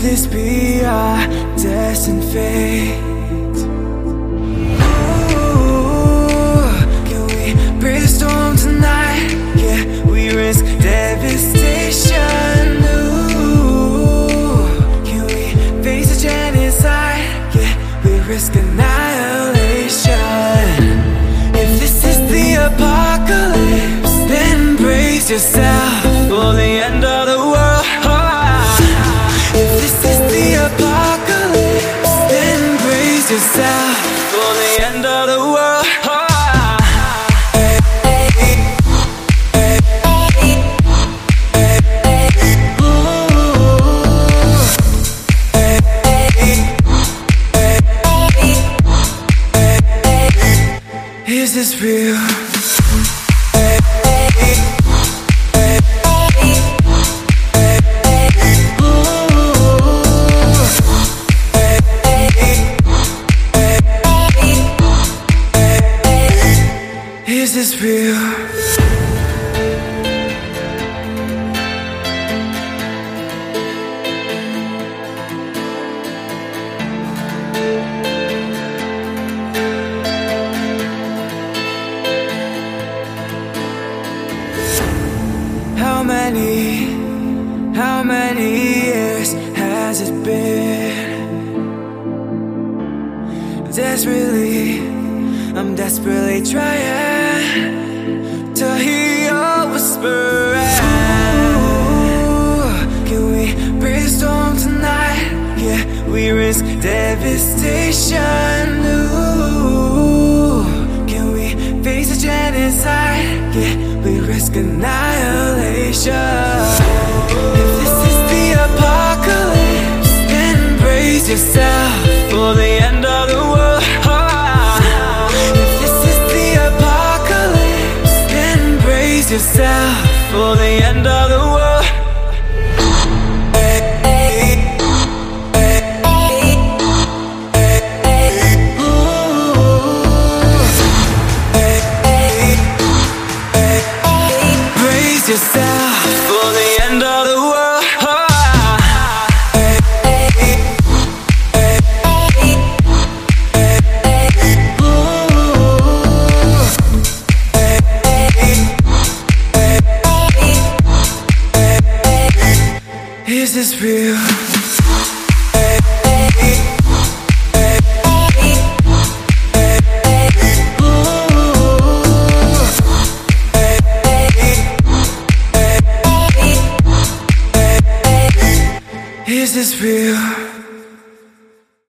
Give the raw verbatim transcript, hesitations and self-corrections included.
this be our destined fate? Ooh, can we brave the storm tonight? Yeah, we risk devastation. Ooh, can we face the genocide? Yeah, we risk annihilation. If this is the apocalypse, then brace yourself for the end of the world. If this is the apocalypse, then brace yourself for the end of the world. Is this real? Is this real? How many, how many years has it been? Desperately, I'm desperately trying to hear your whisper. Ooh, can we brave the storm tonight? Yeah, we risk devastation. Ooh, can we face the genocide? Yeah, we risk annihilation. If this is the apocalypse, then brace yourself for the end of the world. If this is the apocalypse, then brace yourself for the end of the world. Yourself for the end of the world. Is this real? Is this real?